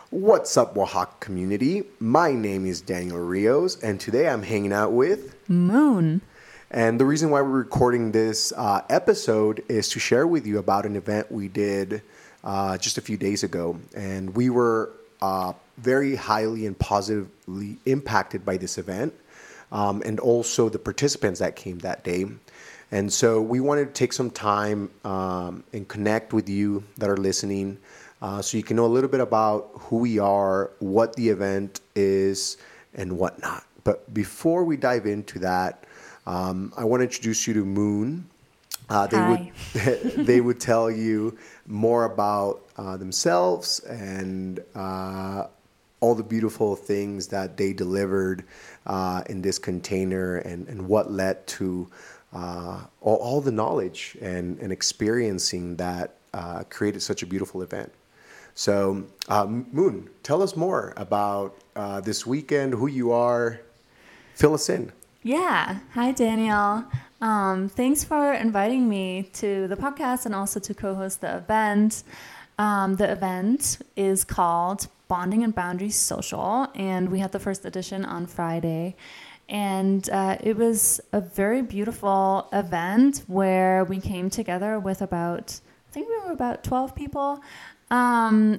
What's up, Oaxaca community? My name is Daniel Rios, and today I'm hanging out with Moon. And the reason why we're recording this episode is to share with you about an event we did just a few days ago. And we were very highly and positively impacted by this event, and also the participants that came that day. And so we wanted to take some time and connect with you that are listening, so you can know a little bit about who we are, what the event is, and whatnot. But before we dive into that, I want to introduce you to Moon. Hi. They would tell you more about themselves and all the beautiful things that they delivered in this container, and what led to all the knowledge and experiencing that created such a beautiful event. So, Moon, tell us more about this weekend, who you are. Fill us in. Yeah. Hi, Daniel. Thanks for inviting me to the podcast and also to co-host the event. The event is called Bonding and Boundaries Social, and we had the first edition on Friday. And it was a very beautiful event where we came together with I think we were about 12 people. We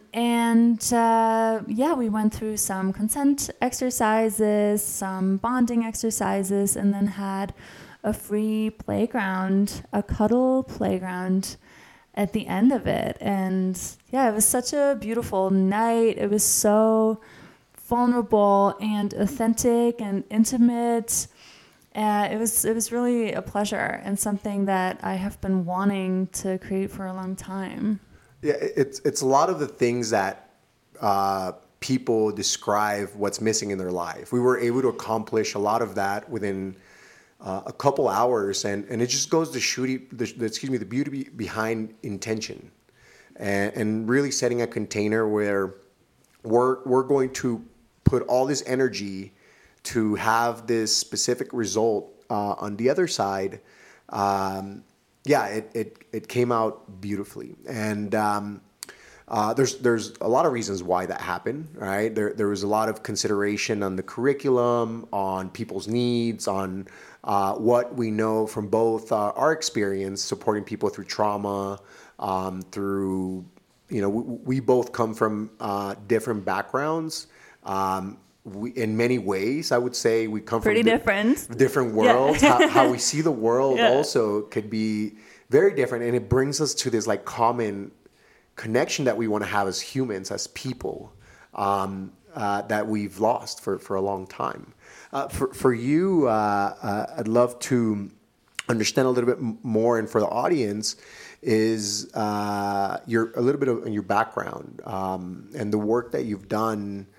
went through some consent exercises, some bonding exercises, and then had a free playground, a cuddle playground at the end of it. And yeah, it was such a beautiful night. It was so vulnerable and authentic and intimate. It was really a pleasure and something that I have been wanting to create for a long time. Yeah, it's a lot of the things that people describe what's missing in their life. We were able to accomplish a lot of that within a couple hours, and it just goes to the beauty behind intention, and really setting a container where we're going to put all this energy to have this specific result on the other side. It came out beautifully, and there's a lot of reasons why that happened, right? There was a lot of consideration on the curriculum, on people's needs, on what we know from both our experience supporting people through trauma, through, we both come from different backgrounds. In many ways, I would say we come pretty from different worlds. Yeah. How we see the world also could be very different, and it brings us to this common connection that we want to have as humans, as people, that we've lost for a long time. For you, I'd love to understand a little bit more, and for the audience, is a little bit of your background and the work that you've done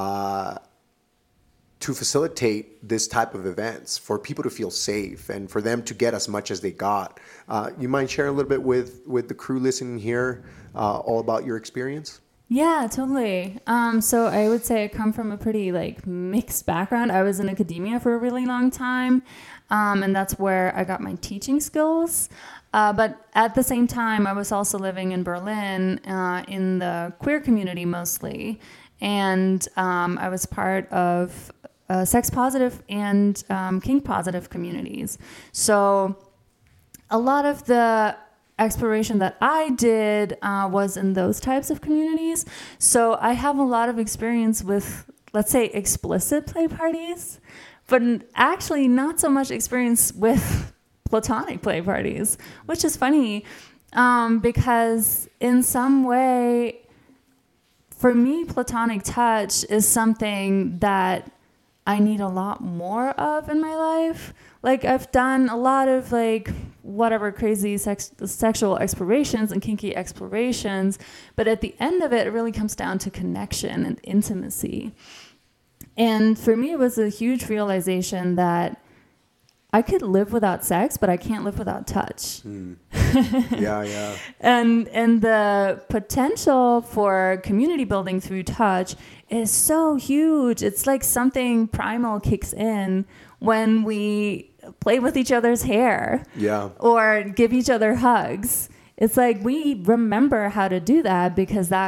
to facilitate this type of events for people to feel safe and for them to get as much as they got. You mind sharing a little bit with the crew listening here all about your experience? Yeah, totally. So I would say I come from a pretty mixed background. I was in academia for a really long time, and that's where I got my teaching skills. But at the same time, I was also living in Berlin in the queer community mostly. And I was part of sex positive and kink positive communities. So a lot of the exploration that I did was in those types of communities. So I have a lot of experience with, let's say, explicit play parties, but actually not so much experience with platonic play parties, which is funny because in some way, for me, platonic touch is something that I need a lot more of in my life. I've done a lot of whatever crazy sexual explorations and kinky explorations, but at the end of it, it really comes down to connection and intimacy. And for me, it was a huge realization that I could live without sex, but I can't live without touch. Yeah. And the potential for community building through touch is so huge. It's like something primal kicks in when we play with each other's hair, or give each other hugs. It's like we remember how to do that because that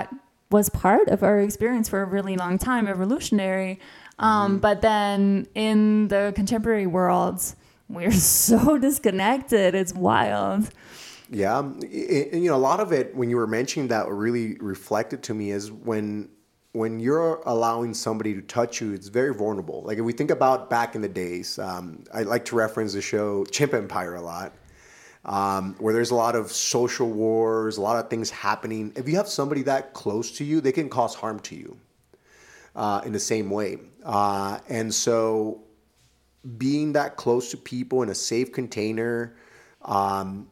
was part of our experience for a really long time, evolutionary. But then in the contemporary world, we're so disconnected. It's wild. Yeah. A lot of it, when you were mentioning that, really reflected to me is when you're allowing somebody to touch you, it's very vulnerable. Like if we think about back in the days, I like to reference the show Chimp Empire a lot, where there's a lot of social wars, a lot of things happening. If you have somebody that close to you, they can cause harm to you in the same way. And so being that close to people in a safe container, and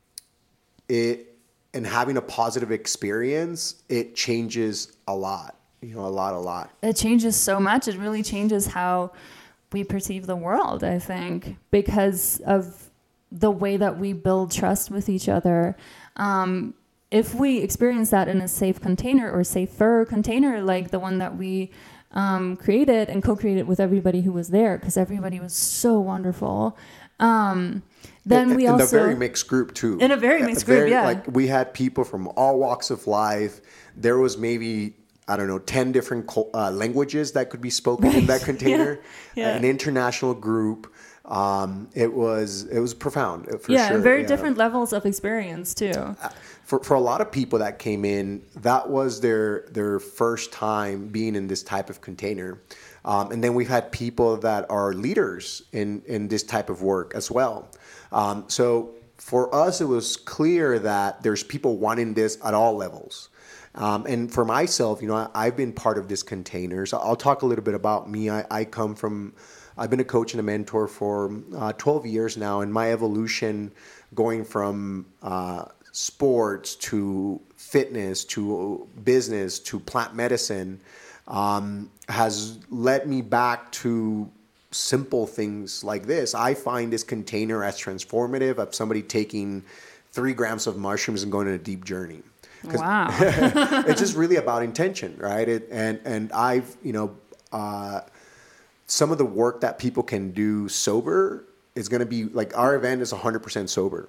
having a positive experience, it changes a lot. A lot. It changes so much. It really changes how we perceive the world, I think, because of the way that we build trust with each other. If we experience that in a safe container or safer container, like the one that we created and co-created with everybody who was there, because everybody was so wonderful. Then we also... In a very mixed group, too. In a very mixed group, yeah. Like, we had people from all walks of life. There was maybe, 10 different languages that could be spoken in that container. Yeah. An international group. It was profound, for sure. Yeah, very different levels of experience, too. For a lot of people that came in, that was their first time being in this type of container. And then we've had people that are leaders in this type of work as well. So for us, it was clear that there's people wanting this at all levels. And for myself, I've been part of this container. So I'll talk a little bit about me. I've been a coach and a mentor for 12 years now, and my evolution going from sports to fitness to business to plant medicine has led me back to simple things like this. I find this container as transformative of somebody taking 3 grams of mushrooms and going on a deep journey. Wow. It's just really about intention, right? And I've, some of the work that people can do sober is going to be like our event is 100% sober.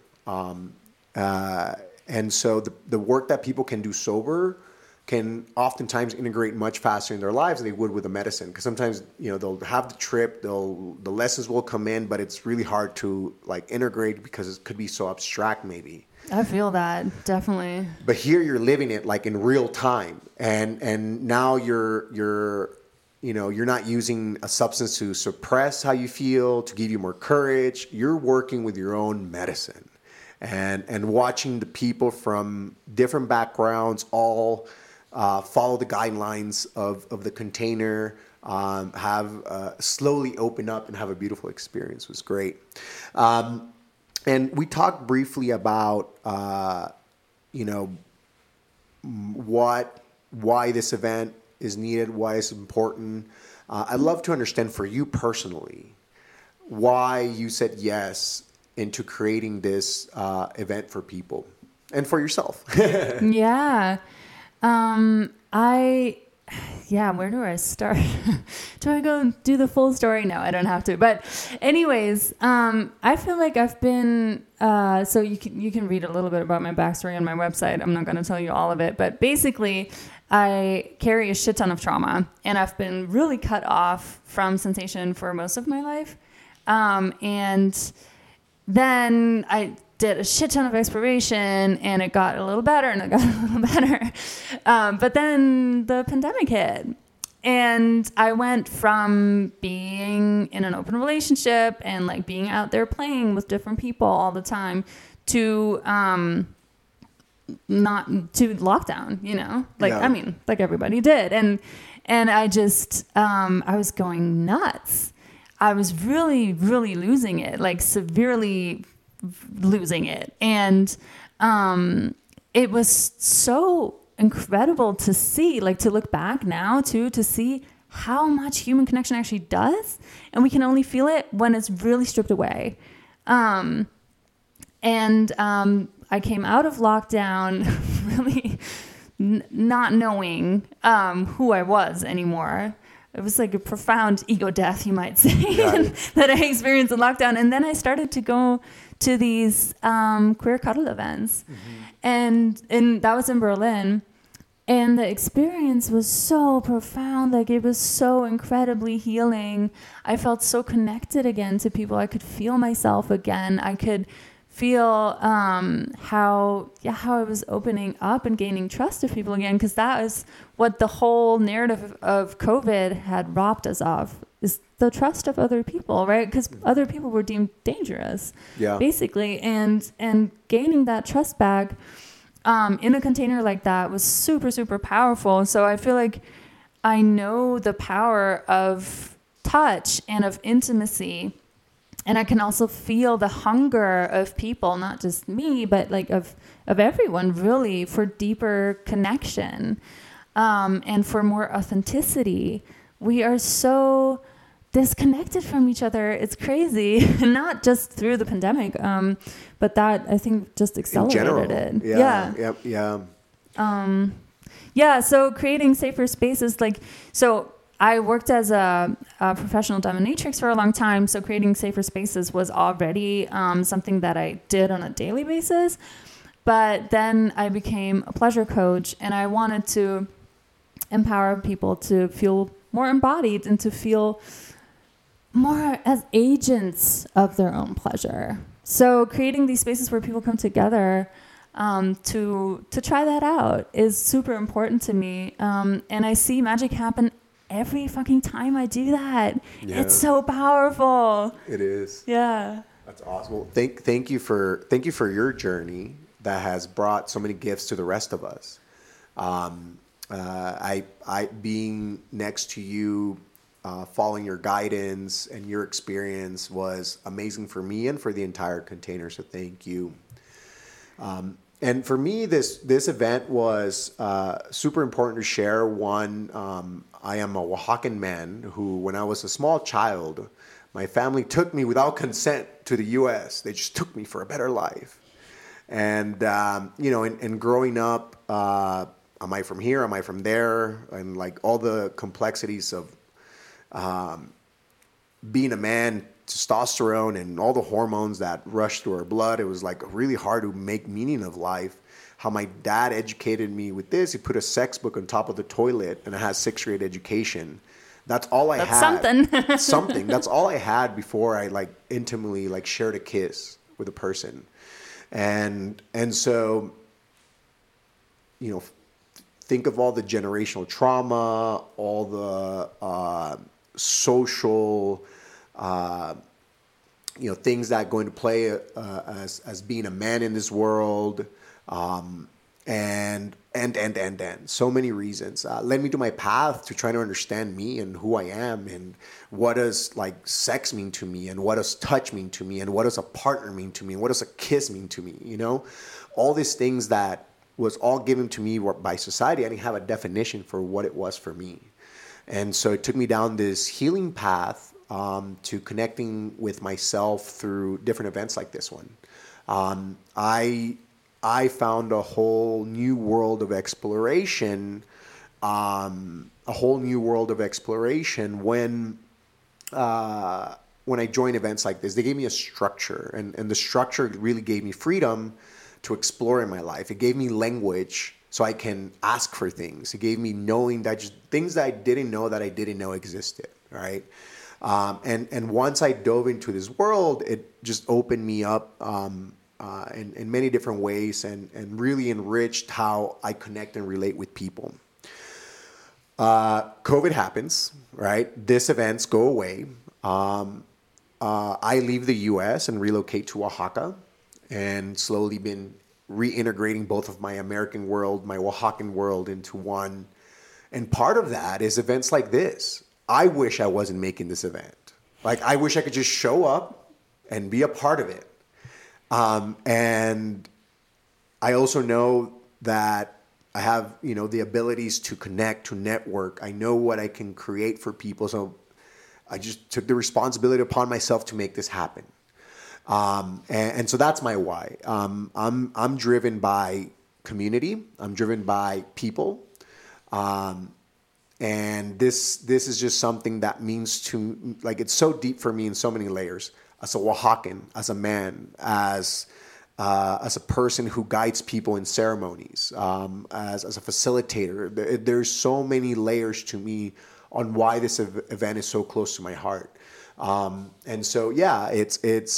And so the work that people can do sober can oftentimes integrate much faster in their lives than they would with a medicine. Because sometimes, they'll have the trip, the lessons will come in, but it's really hard to integrate because it could be so abstract maybe. I feel that, definitely. But here you're living it in real time. And now you're not using a substance to suppress how you feel, to give you more courage. You're working with your own medicine and watching the people from different backgrounds all follow the guidelines of the container, have slowly open up and have a beautiful experience was great. And we talked briefly about, why this event is needed, why it's important. I'd love to understand for you personally why you said yes into creating this event for people and for yourself. Yeah. Where do I start? Do I go do the full story? No, I don't have to. But anyways, I feel like I've been, so you can read a little bit about my backstory on my website. I'm not going to tell you all of it, but basically I carry a shit ton of trauma and I've been really cut off from sensation for most of my life. And then I did a shit ton of exploration and it got a little better and it got a little better. But then the pandemic hit and I went from being in an open relationship and being out there playing with different people all the time to, not to lockdown, I mean, like everybody did. And I just, I was going nuts. I was really, really losing it, severely losing it. And it was so incredible to see, to look back now too, to see how much human connection actually does. And we can only feel it when it's really stripped away. I came out of lockdown really not knowing who I was anymore. It was like a profound ego death, you might say, that I experienced in lockdown. And then I started to go to these queer cuddle events. Mm-hmm. And that was in Berlin. And the experience was so profound. Like, it was so incredibly healing. I felt so connected again to people. I could feel myself again. I could feel how I was opening up and gaining trust of people again, because that is what the whole narrative of COVID had robbed us of, is the trust of other people, right? Because other people were deemed dangerous, basically, and gaining that trust back in a container like that was super, super powerful. So I feel like I know the power of touch and of intimacy. And I can also feel the hunger of people, not just me, but like of everyone, really, for deeper connection and for more authenticity. We are so disconnected from each other. It's crazy, not just through the pandemic, but that, I think, just accelerated it. Yeah. So creating safer spaces, so I worked as a professional dominatrix for a long time, so creating safer spaces was already something that I did on a daily basis. But then I became a pleasure coach, and I wanted to empower people to feel more embodied and to feel more as agents of their own pleasure. So creating these spaces where people come together to try that out is super important to me. And I see magic happen every fucking time I do that. Yeah. It's so powerful. It is. Yeah. That's awesome. Well, thank you for your journey that has brought so many gifts to the rest of us. I being next to you, following your guidance and your experience was amazing for me and for the entire container. So thank you. And for me, this event was super important to share. One, I am a Oaxacan man who, when I was a small child, my family took me without consent to the U.S. They just took me for a better life. And, and growing up, am I from here? Am I from there? And like all the complexities of being a man, testosterone and all the hormones that rush through our blood. It was like really hard to make meaning of life. How my dad educated me with this. He put a sex book on top of the toilet, and I had 6th grade education. That's all I had. Something. That's all I had before I like intimately like shared a kiss with a person. And so, think of all the generational trauma, all the social things that go into play as being a man in this world, and so many reasons led me to my path to trying to understand me and who I am, and what does like sex mean to me, and what does touch mean to me, and what does a partner mean to me, and what does a kiss mean to me. All these things that was all given to me by society. I didn't have a definition for what it was for me. And so it took me down this healing path to connecting with myself through different events like this one. I found a whole new world of exploration, when I joined events like this. They gave me a structure, and the structure really gave me freedom to explore in my life. It gave me language so I can ask for things. It gave me knowing that just things that I didn't know existed, right? And once I dove into this world, it just opened me up in many different ways, and really enriched how I connect and relate with people. COVID happens, right? These events go away. I leave the U.S. and relocate to Oaxaca, and slowly been reintegrating both of my American world, my Oaxacan world into one. And part of that is events like this. I wish I wasn't making this event. Like, I wish I could just show up and be a part of it. And I also know that I have, the abilities to connect, to network. I know what I can create for people. So I just took the responsibility upon myself to make this happen. And so that's my why. I'm driven by community. I'm driven by people. And this is just something that means it's so deep for me in so many layers. As a Oaxacan, as a man, as as a person who guides people in ceremonies, as a facilitator. There's so many layers to me on why this event is so close to my heart. And so, yeah, it's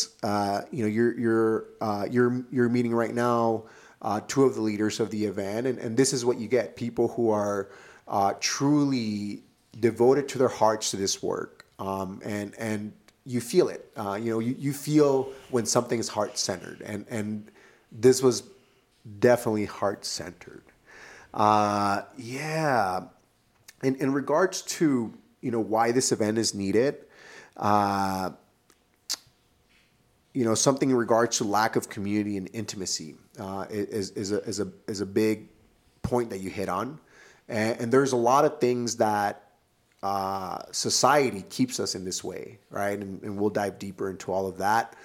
you're meeting right now two of the leaders of the event, and this is what you get: people who are truly devoted to their hearts to this work, and you feel it. You feel when something is heart centered, and this was definitely heart centered. Yeah. In regards to why this event is needed. Something in regards to lack of community and intimacy is a big point that you hit on, and there's a lot of things that society keeps us in this way, right? And we'll dive deeper into all of that.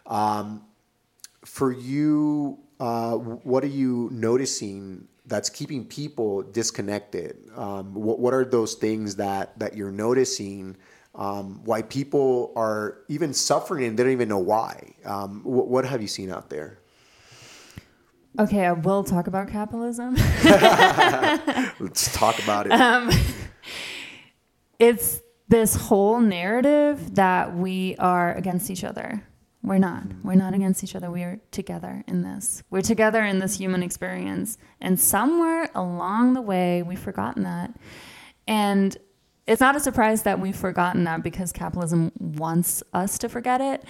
For you, what are you noticing that's keeping people disconnected? What are those things that you're noticing? Why people are even suffering and they don't even know why. What have you seen out there? Okay, I will talk about capitalism. Let's talk about it. It's this whole narrative that we are against each other. We're not. We're not against each other. We are together in this. We're together in this human experience. And somewhere along the way, we've forgotten that. And it's not a surprise that we've forgotten that because capitalism wants us to forget it.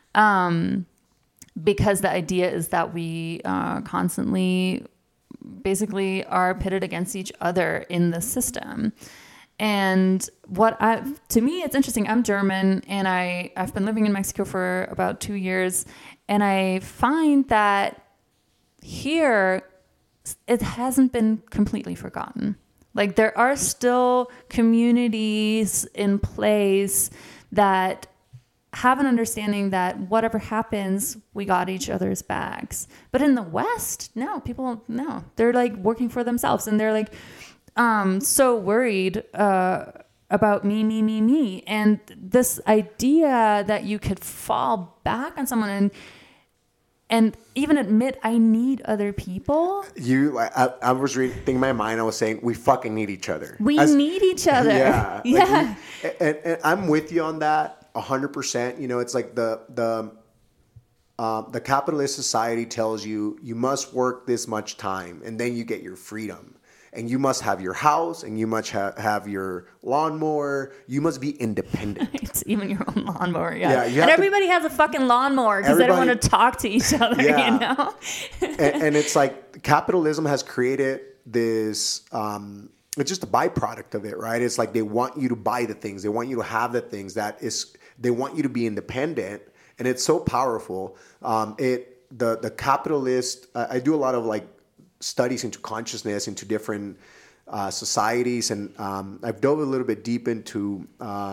Because the idea is that we constantly basically are pitted against each other in the system. And to me, it's interesting. I'm German and I've been living in Mexico for about 2 years. And I find that here, it hasn't been completely forgotten. Like there are still communities in place that have an understanding that whatever happens, we got each other's backs. But in the West, no, they're like working for themselves and they're like so worried about me. And this idea that you could fall back on someone and even admit I need other people. I was thinking in my mind, I was saying, we fucking need each other. We need each other. Yeah. Yeah. And I'm with you on that 100%. It's like the capitalist society tells you must work this much time and then you get your freedom. And you must have your house, and you must have your lawnmower. You must be independent. It's even your own lawnmower, yeah. And everybody has a fucking lawnmower because they don't want to talk to each other, yeah. And it's like capitalism has created this. It's just a byproduct of it, right? It's like they want you to buy the things, they want you to have the things. They want you to be independent, and it's so powerful. The capitalist. I do a lot of like studies into consciousness, into different societies, and I've dove a little bit deep into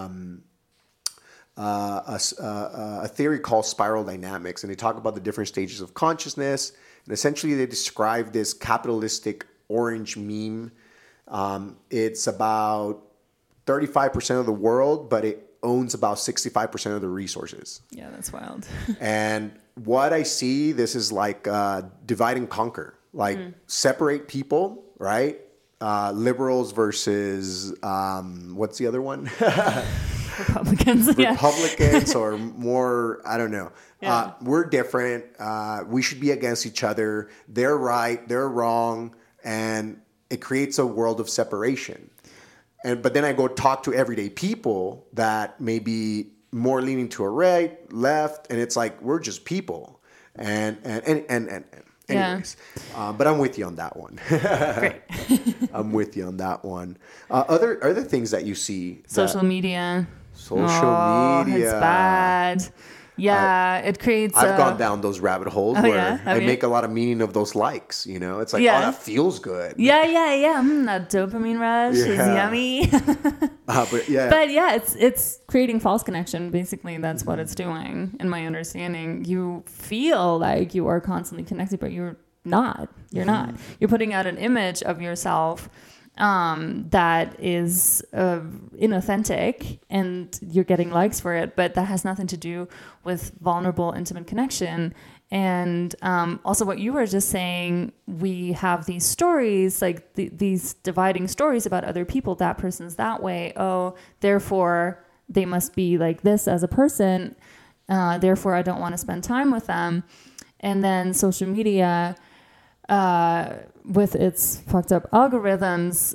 a theory called spiral dynamics, and they talk about the different stages of consciousness, and essentially they describe this capitalistic orange meme. It's about 35% of the world, but it owns about 65% of the resources. Yeah, that's wild. And what I see, this is like divide and conquer. Like separate people, right? Liberals versus what's the other one? Republicans. Yeah. Republicans or more, I don't know. Yeah. We're different. We should be against each other. They're right. They're wrong. And it creates a world of separation. But then I go talk to everyday people that may be more leaning to a right, left, and it's like we're just people. And anyways, but I'm with you on that one. Great. I'm with you on that one. Other things that you see. Social media. Social media. It's bad. Yeah, it creates. I've gone down those rabbit holes where I make a lot of meaning of those likes. It's like, oh, that feels good. Yeah. That dopamine rush is yummy. But yeah, it's creating false connection. Basically, that's what it's doing. In my understanding, you feel like you are constantly connected, but you're not. You're not. You're putting out an image of yourself that is inauthentic, and you're getting likes for it, but that has nothing to do with vulnerable, intimate connection. And also what you were just saying, we have these stories, like these dividing stories about other people. That person's that way. Oh, therefore they must be like this as a person. Therefore I don't want to spend time with them. And then social media, with its fucked up algorithms,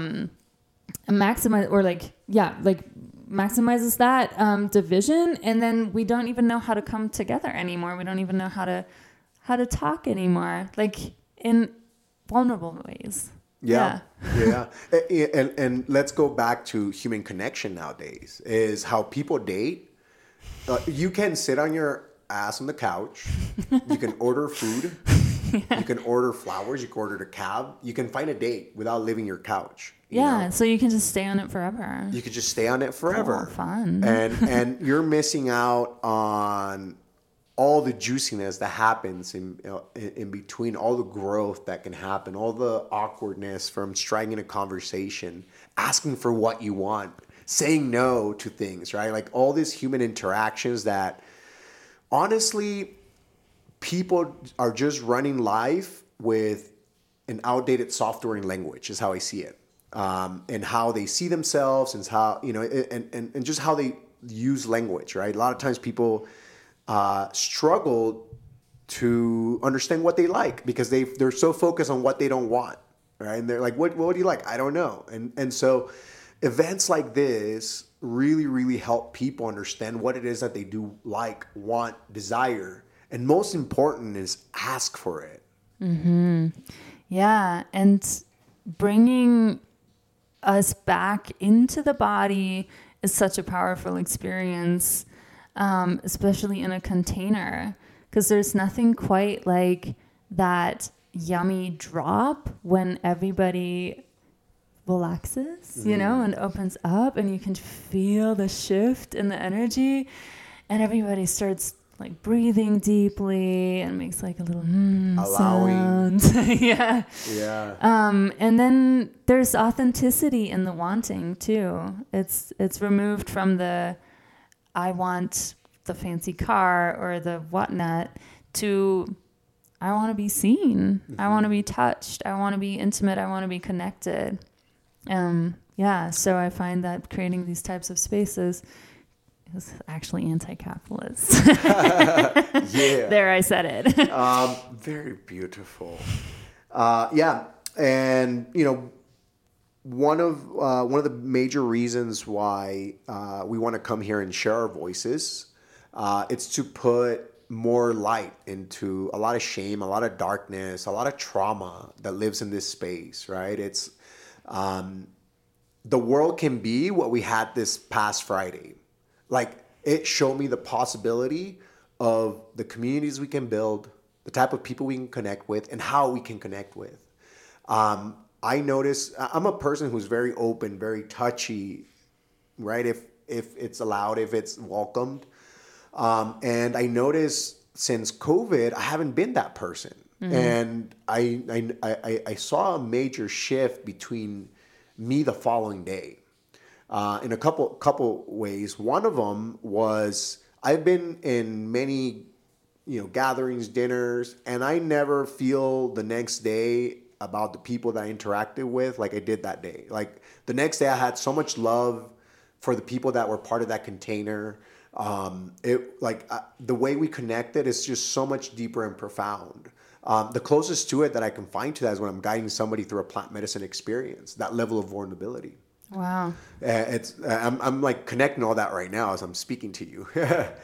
maximizes that division, and then we don't even know how to come together anymore. We don't even know how to talk anymore, like in vulnerable ways. Yeah. And let's go back to human connection nowadays, is how people date. You can sit on your ass on the couch. You can order food. You can order flowers. You can order a cab. You can find a date without leaving your couch. You know? So you can just stay on it forever. You could just stay on it forever. Oh, fun. And you're missing out on all the juiciness that happens in between, all the growth that can happen, all the awkwardness from striking a conversation, asking for what you want, saying no to things, right? Like all these human interactions that honestly, people are just running life with an outdated software and language is how I see it. And how they see themselves and how, and just how they use language, right? A lot of times people struggle to understand what they like because they're so focused on what they don't want, right? And they're like, what do you like? I don't know. And so events like this really, really help people understand what it is that they do like, want, desire. And most important is ask for it. Mm-hmm. Yeah. And bringing us back into the body is such a powerful experience, especially in a container, because there's nothing quite like that yummy drop when everybody relaxes, and opens up, and you can feel the shift in the energy, and everybody starts like breathing deeply and makes like a little allowing sound. yeah. And then there's authenticity in the wanting too. It's removed from the I want the fancy car or the whatnot to I want to be seen. I want to be touched. I want to be intimate. I want to be connected. So I find that creating these types of spaces is actually anti-capitalist. Yeah. There, I said it. Very beautiful. And one of the major reasons why we want to come here and share our voices, it's to put more light into a lot of shame, a lot of darkness, a lot of trauma that lives in this space, right? It's the world can be what we had this past Friday. Like, it showed me the possibility of the communities we can build, the type of people we can connect with, and how we can connect with. I notice I'm a person who's very open, very touchy, right? If it's allowed, if it's welcomed. And I noticed since COVID, I haven't been that person. Mm-hmm. And I saw a major shift between me the following day. In a couple ways. One of them was I've been in many, gatherings, dinners, and I never feel the next day about the people that I interacted with like I did that day. Like the next day I had so much love for the people that were part of that container. The way we connected is just so much deeper and profound. The closest to it that I can find to that is when I'm guiding somebody through a plant medicine experience, that level of vulnerability. Wow. I'm like connecting all that right now as I'm speaking to you.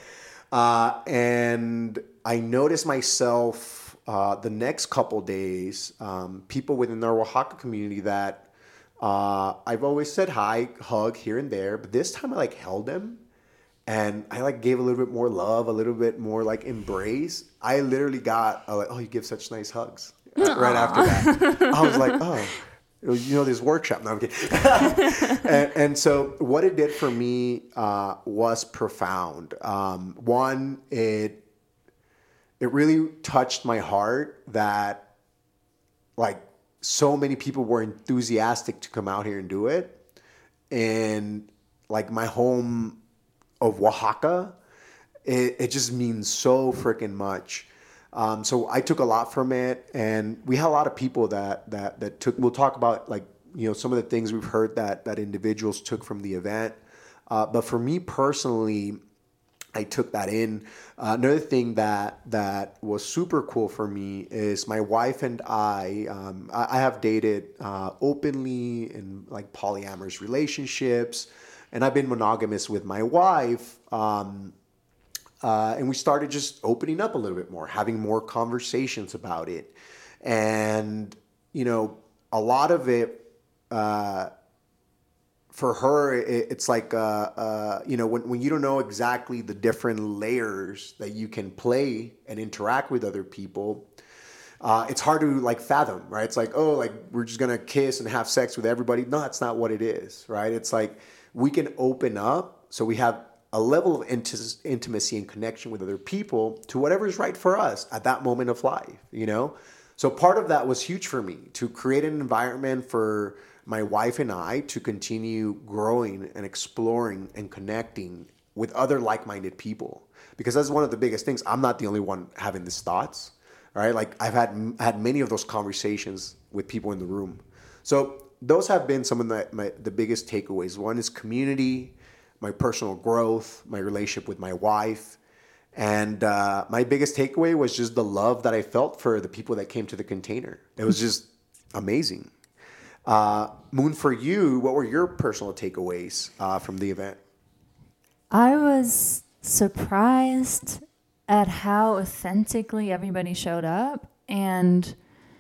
And I noticed myself the next couple days, people within our Oaxaca community that I've always said hi, hug here and there, but this time I like held them and I like gave a little bit more love, a little bit more like embrace. I literally got like, oh, you give such nice hugs right after that. I was like, oh. This workshop. No, I'm kidding. and so what it did for me was profound. One, it really touched my heart that like so many people were enthusiastic to come out here and do it. And like my home of Oaxaca, it just means so freaking much. So I took a lot from it, and we had a lot of people that took. We'll talk about like some of the things we've heard that individuals took from the event. But for me personally, I took that in. Another thing that was super cool for me is my wife and I have dated openly in like polyamorous relationships, and I've been monogamous with my wife. And we started just opening up a little bit more, having more conversations about it. And, a lot of it, for her, it's like, when you don't know exactly the different layers that you can play and interact with other people, it's hard to like fathom, right? It's like, oh, like we're just going to kiss and have sex with everybody. No, that's not what it is, right? It's like we can open up so we have a level of intimacy and connection with other people to whatever is right for us at that moment of life, So part of that was huge for me, to create an environment for my wife and I to continue growing and exploring and connecting with other like-minded people. Because that's one of the biggest things. I'm not the only one having these thoughts, right? Like I've had many of those conversations with people in the room. So those have been some of the biggest takeaways. One is community, my personal growth, my relationship with my wife. And my biggest takeaway was just the love that I felt for the people that came to the container. It was just amazing. Moon, for you, what were your personal takeaways from the event? I was surprised at how authentically everybody showed up and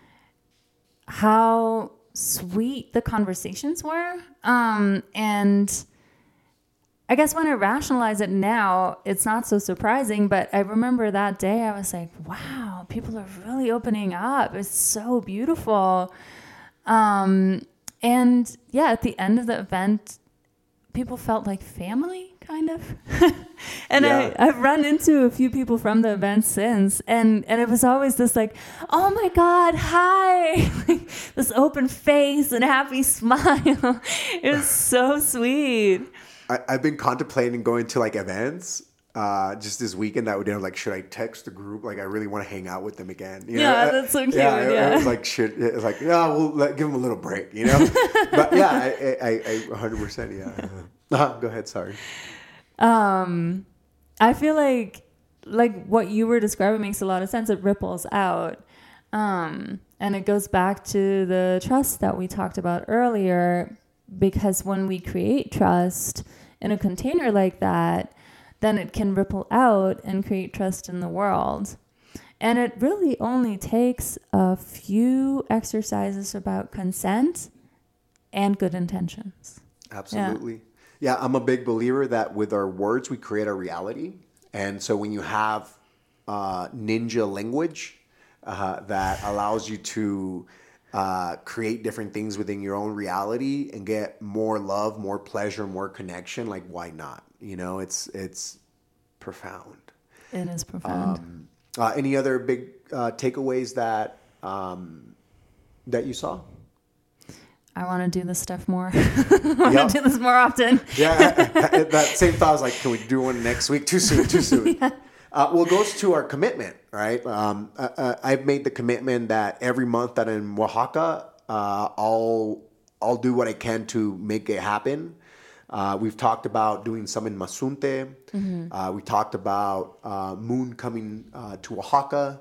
how sweet the conversations were. And I guess when I rationalize it now, it's not so surprising, but I remember that day I was like, wow, people are really opening up. It's so beautiful. And yeah, at the end of the event, people felt like family, kind of. And yeah. I've run into a few people from the event since, and it was always this like, oh my God, hi, like, this open face and happy smile. It was so sweet. I've been contemplating going to like events just this weekend. That would like, should I text the group? Like, I really want to hang out with them again. That's so cute. Yeah, it was like, it's like, yeah, we'll give them a little break, But yeah, I 100%. Yeah. Go ahead. Sorry. I feel like what you were describing makes a lot of sense. It ripples out. And it goes back to the trust that we talked about earlier, because when we create trust in a container like that, then it can ripple out and create trust in the world. And it really only takes a few exercises about consent and good intentions. Absolutely. Yeah, I'm a big believer that with our words, we create our reality. And so when you have ninja language that allows you to create different things within your own reality and get more love, more pleasure, more connection, like why not? It's profound. It is profound. Any other big takeaways that you saw? I want to do this stuff more. I want to do this more often. Yeah, that same thought was like, can we do one next week? Too soon. Yeah. Well, it goes to our commitment, right? I've made the commitment that every month that I'm in Oaxaca, I'll do what I can to make it happen. We've talked about doing some in Mazunte. Mm-hmm. We talked about Moon coming to Oaxaca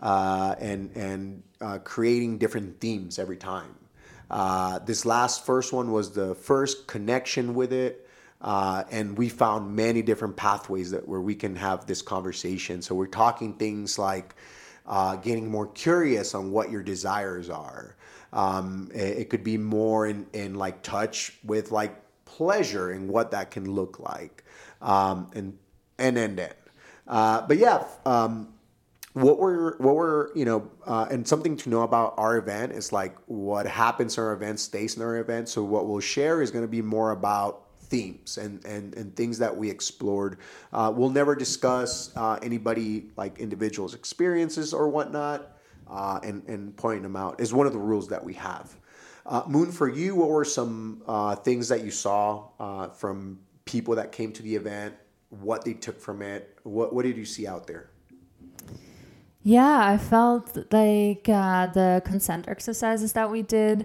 and creating different themes every time. This first one was the first connection with it. And we found many different pathways where we can have this conversation. So we're talking things like getting more curious on what your desires are. It could be more in like touch with like pleasure and what that can look like. And. But yeah, what we're and something to know about our event is like what happens in our event stays in our event. So what we'll share is going to be more about themes and things that we explored. We'll never discuss anybody like individuals' experiences or whatnot, and pointing them out is one of the rules that we have. Moon, for you, what were some things that you saw from people that came to the event? What they took from it? What did you see out there? Yeah, I felt like the consent exercises that we did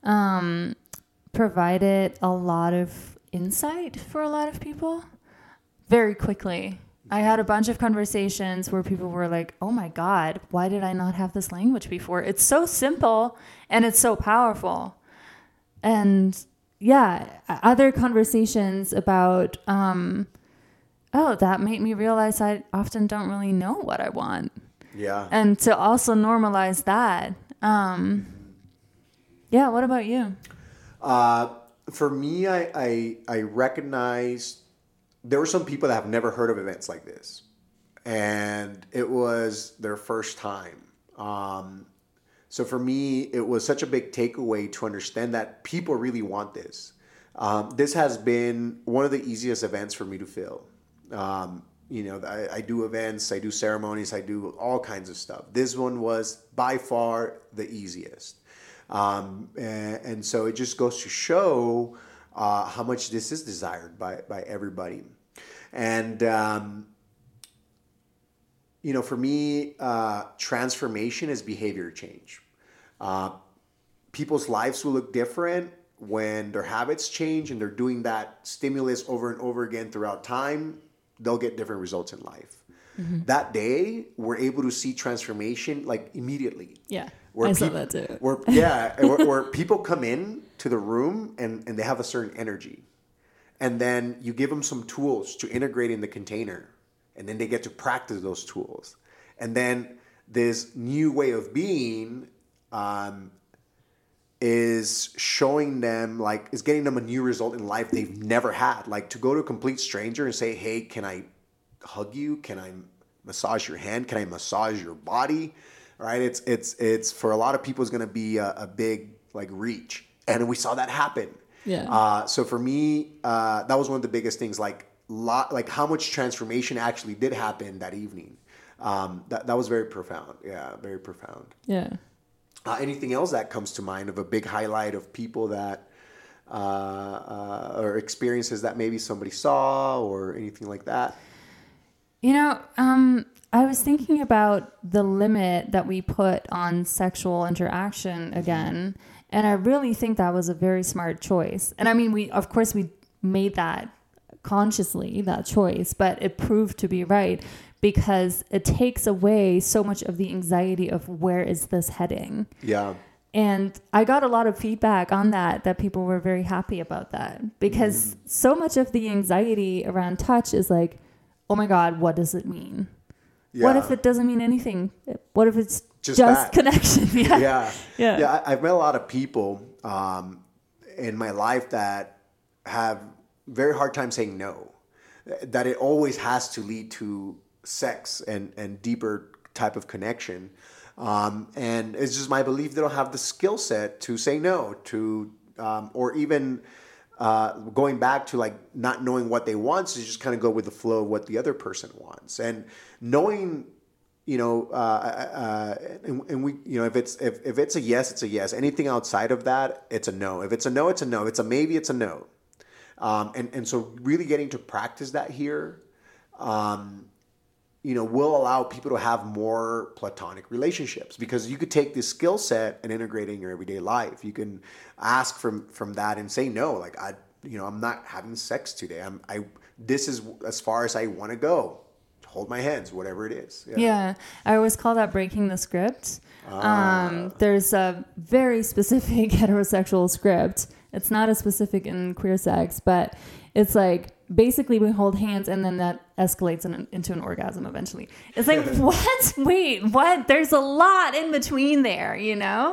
provided a lot of insight for a lot of people very quickly. I had a bunch of conversations where people were like, oh my God, why did I not have this language before? It's so simple and it's so powerful. And yeah, other conversations about, that made me realize I often don't really know what I want. Yeah. And to also normalize that. Yeah, what about you? For me, I recognized there were some people that have never heard of events like this, and it was their first time. So for me, it was such a big takeaway to understand that people really want this. This has been one of the easiest events for me to fill. I do events, I do ceremonies, I do all kinds of stuff. This one was by far the easiest. And so it just goes to show how much this is desired by everybody. And, for me, transformation is behavior change. People's lives will look different when their habits change and they're doing that stimulus over and over again throughout time. They'll get different results in life. Mm-hmm. That day, we're able to see transformation like immediately. Yeah. I saw that too. Where people come in to the room and they have a certain energy. And then you give them some tools to integrate in the container. And then they get to practice those tools. And then this new way of being is showing them, like, is getting them a new result in life they've never had. Like, to go to a complete stranger and say, hey, can I hug you? Can I massage your hand? Can I massage your body? Right? It's for a lot of people, it's going to be a big like reach, and we saw that happen. Yeah. So for me, that was one of the biggest things. Like how much transformation actually did happen that evening. That was very profound. Yeah, very profound. Yeah. Anything else that comes to mind of a big highlight of people that or experiences that maybe somebody saw or anything like that? I was thinking about the limit that we put on sexual interaction again, and I really think that was a very smart choice. And I mean, we made that consciously, that choice, but it proved to be right because it takes away so much of the anxiety of where is this heading. Yeah. And I got a lot of feedback on that people were very happy about that because so much of the anxiety around touch is like, oh my God, what does it mean? Yeah. What if it doesn't mean anything? What if it's just connection? Yeah. I've met a lot of people in my life that have very hard time saying no, that it always has to lead to sex and deeper type of connection. And it's just my belief they don't have the skill set to say no to, or even going back to like not knowing what they want, so you just kind of go with the flow of what the other person wants. And knowing, and we, if it's a yes, it's a yes. Anything outside of that, it's a no. If it's a no, it's a no. If it's a maybe, it's a no. And so really getting to practice that here, will allow people to have more platonic relationships, because you could take this skill set and integrate it in your everyday life. You can ask from that and say no, like I'm not having sex today. This is as far as I want to go. Hold my hands, whatever it is. Yeah. I always call that breaking the script. There's a very specific heterosexual script. It's not as specific in queer sex, but it's like basically we hold hands and then that escalates into an orgasm eventually. It's like, what? Wait, what? There's a lot in between there, Yeah.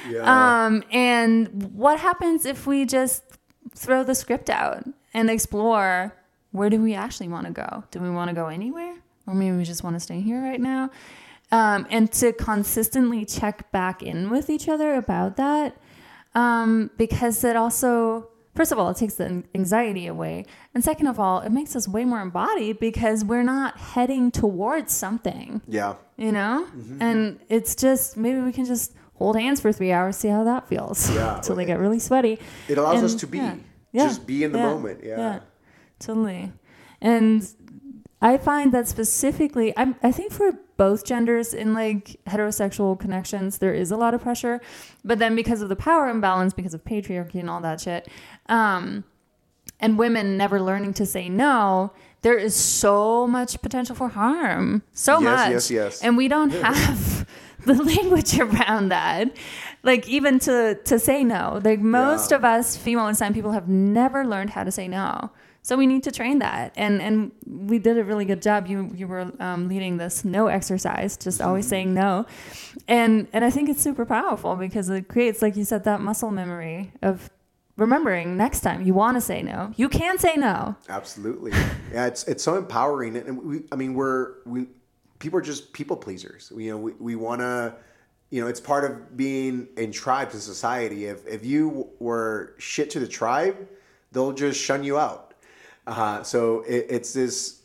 And what happens if we just throw the script out and explore, where do we actually want to go? Do we want to go anywhere? Or maybe we just want to stay here right now? And to consistently check back in with each other about that. Because it also, first of all, it takes the anxiety away. And second of all, it makes us way more embodied because we're not heading towards something. Yeah. Mm-hmm. And it's just, maybe we can just hold hands for 3 hours, see how that feels. Yeah. Until they get really sweaty. It allows us to be. Just be in the moment. Yeah. Totally. And I find that specifically, I think for both genders in like heterosexual connections, there is a lot of pressure. But then because of the power imbalance, because of patriarchy and all that shit, and women never learning to say no, there is so much potential for harm. So much. Yes. And we don't have the language around that. Like even to say no. Like most of us female assigned people have never learned how to say no. So we need to train that. And we did a really good job. You were leading this no exercise, just always saying no. And I think it's super powerful because it creates, like you said, that muscle memory of remembering next time you want to say no, you can say no. Absolutely. Yeah, it's so empowering. And people are just people pleasers. We want to, it's part of being in tribes in society. If you were shit to the tribe, they'll just shun you out. So it's this,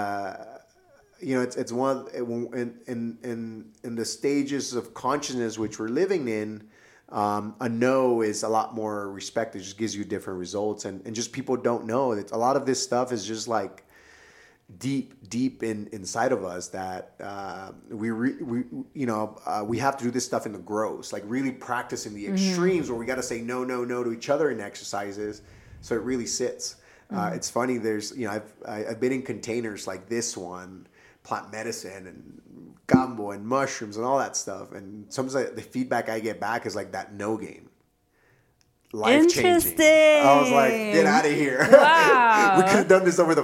it's one in the stages of consciousness which we're living in. A no is a lot more respected. It just gives you different results, and just people don't know that a lot of this stuff is just like deep inside of us that we have to do this stuff in the gross, like really practicing the extremes where we got to say no to each other in exercises, so it really sits. It's funny. There's, I've been in containers like this one, plant medicine and gumbo and mushrooms and all that stuff. And sometimes the feedback I get back is like that no game. Life changing. Interesting. I was like, get out of here. Wow. We could have done this over the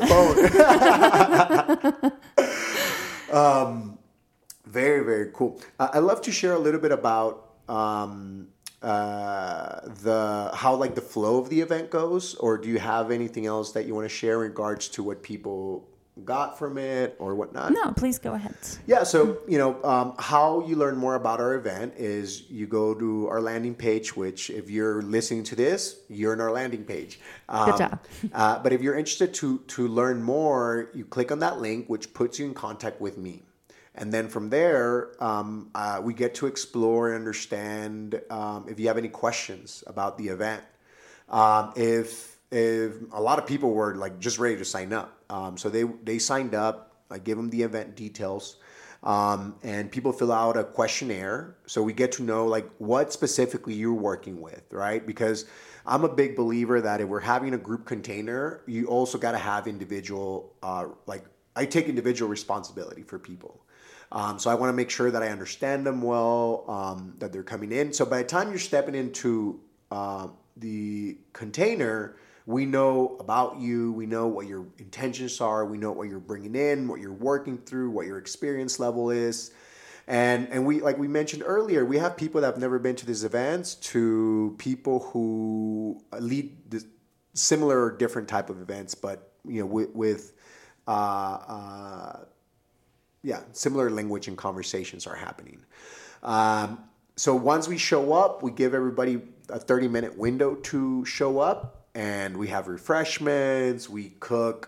phone. Very, very cool. I'd love to share a little bit about how like the flow of the event goes, or do you have anything else that you want to share in regards to what people got from it or whatnot? No, please go ahead. Yeah, so how you learn more about our event is you go to our landing page, which if you're listening to this, you're in our landing page. Good job. But if you're interested to learn more, you click on that link, which puts you in contact with me. And then from there, we get to explore and understand if you have any questions about the event. If a lot of people were like just ready to sign up, so they signed up. I give them the event details, and people fill out a questionnaire. So we get to know like what specifically you're working with, right? Because I'm a big believer that if we're having a group container, you also got to have individual, I take individual responsibility for people. So I want to make sure that I understand them well, that they're coming in. So by the time you're stepping into the container, we know about you. We know what your intentions are. We know what you're bringing in, what you're working through, what your experience level is. And we, like we mentioned earlier, we have people that have never been to these events to people who lead similar or different type of events, but with similar language and conversations are happening. So once we show up, we give everybody a 30-minute window to show up, and we have refreshments. We cook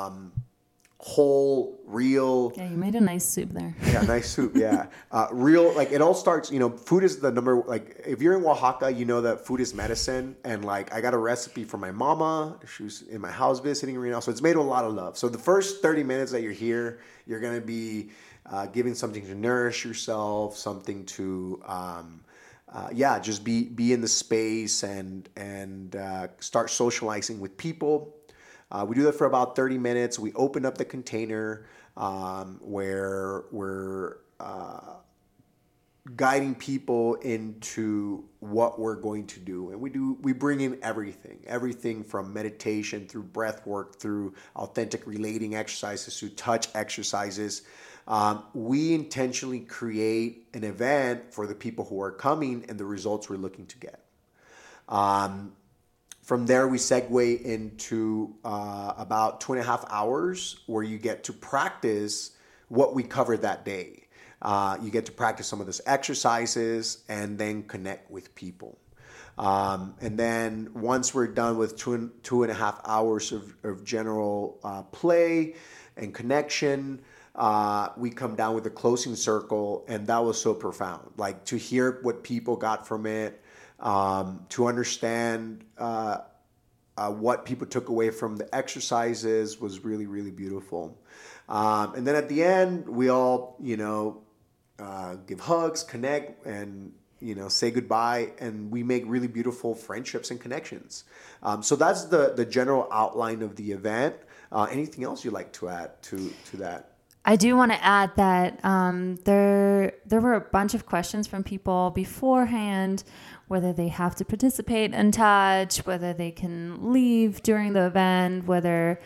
whole, real. Yeah, you made a nice soup there. Yeah, nice soup. Yeah, real. Like it all starts. Food is the number. Like if you're in Oaxaca, you know that food is medicine. And like I got a recipe from my mama. She's in my house visiting right now, so it's made with a lot of love. So the first 30 minutes that you're here, you're gonna be giving something to nourish yourself, something to just be in the space and start socializing with people. We do that for about 30 minutes. We open up the container where we're guiding people into what we're going to do. And we bring in everything from meditation through breath work, through authentic relating exercises, to touch exercises. We intentionally create an event for the people who are coming and the results we're looking to get. From there, we segue into about 2.5 hours where you get to practice what we covered that day. You get to practice some of those exercises and then connect with people. And then once we're done with 2.5 hours of general play and connection, we come down with a closing circle, and that was so profound. Like to hear what people got from it, to understand what people took away from the exercises was really, really beautiful. And then at the end, we all, give hugs, connect, and say goodbye, and we make really beautiful friendships and connections. So that's the general outline of the event. Anything else you'd like to add to that? I do want to add that there were a bunch of questions from people beforehand, whether they have to participate in touch, whether they can leave during the event, whether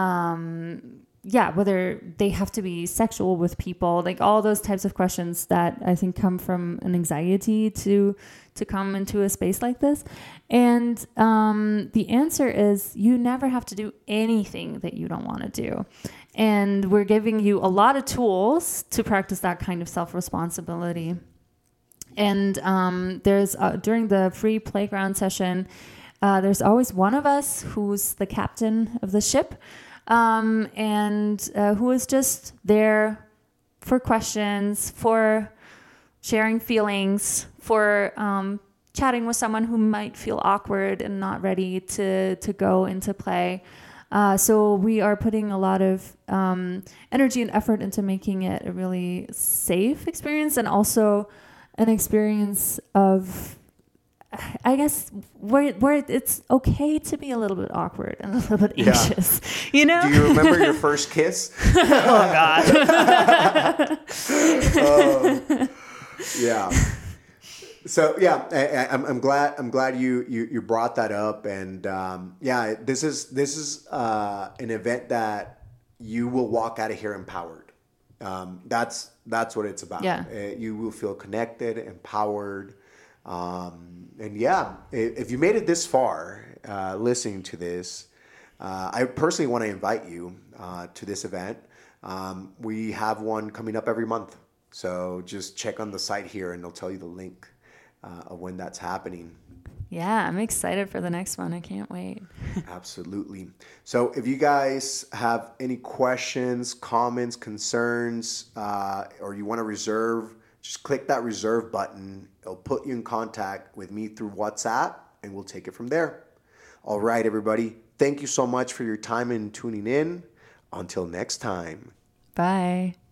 whether they have to be sexual with people, like all those types of questions that I think come from an anxiety to come into a space like this. And the answer is you never have to do anything that you don't want to do. And we're giving you a lot of tools to practice that kind of self-responsibility. And there's during the free playground session, there's always one of us who's the captain of the ship, and who is just there for questions, for sharing feelings, for chatting with someone who might feel awkward and not ready to go into play. So we are putting a lot of energy and effort into making it a really safe experience, and also an experience of, I guess, where it's okay to be a little bit awkward and a little bit anxious. Do you remember your first kiss? Oh God. Yeah. So I'm glad you brought that up, and this is an event that you will walk out of here empowered. That's what it's about. Yeah. You will feel connected, empowered, and if you made it this far, listening to this, I personally want to invite you to this event. We have one coming up every month, so just check on the site here, and they'll tell you the link of when that's happening. Yeah, I'm excited for the next one. I can't wait. Absolutely. So if you guys have any questions, comments, concerns, or you want to reserve, just click that reserve button. It'll put you in contact with me through WhatsApp, and we'll take it from there. All right, everybody. Thank you so much for your time and tuning in. Until next time. Bye.